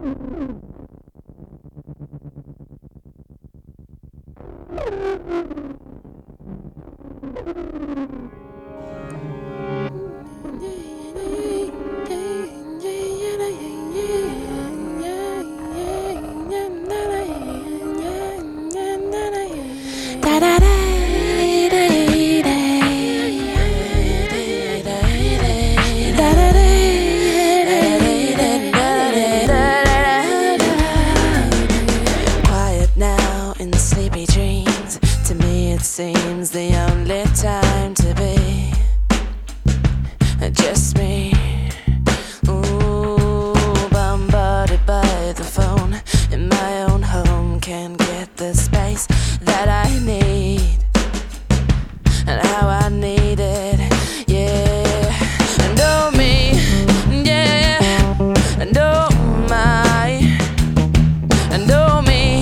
Quiet now in sleepy dreams. To me it seems the only time to be just me. Ooh, bombarded by the phone in my own home. Can't get the space that I need and how I need it. Yeah, and oh me, yeah, and oh my, and oh me,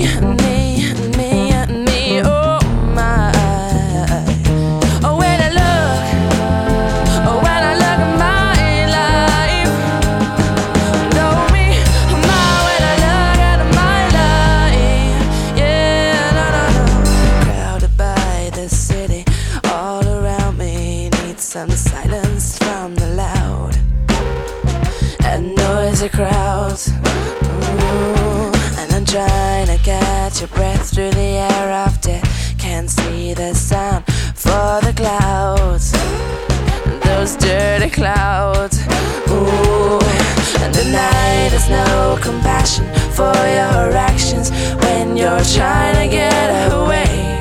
me, oh my. Oh when I look, oh when I look at my life, and oh me, my, when I look at my life, yeah, no, no, no. Crowded by the city, all around me, need some silence from the loud and noisy crowds. Ooh, and I'm trying to catch your breath through the air of death. Can't see the sound for the clouds, those dirty clouds. Ooh, and the night has no compassion for your actions when you're trying to get away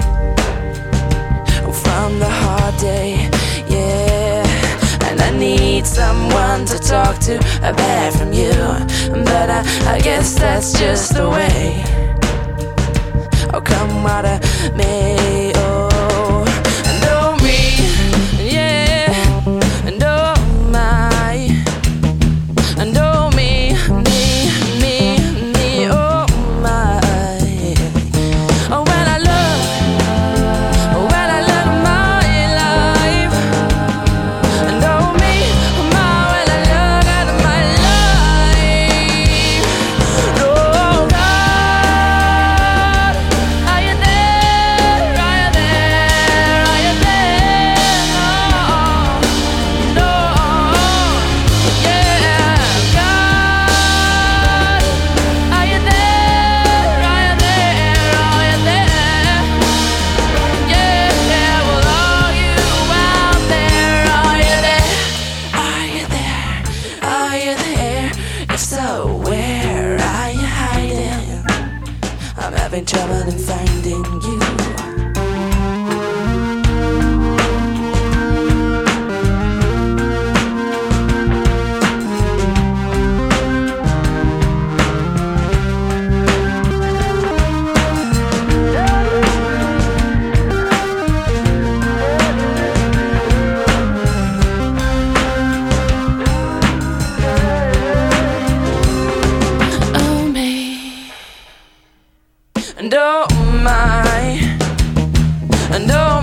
from the hard day. Yeah, and I need someone to talk to, a bit from you, but I guess that's just the way. Oh, come what may, oh, and oh me, yeah, and oh my, and oh me, oh my. Oh when I look, oh when I look at my life, and oh me, my, when I look at my life. Oh God, are you there? Are you there? Are you there? Oh no, yeah, God, are you there? Are you there? Are you there? Yeah, yeah, well, are you out there? Are you there? Are you there? Are you there? If so, where are you hiding? I'm having trouble in finding you. Oh me, and oh my, and oh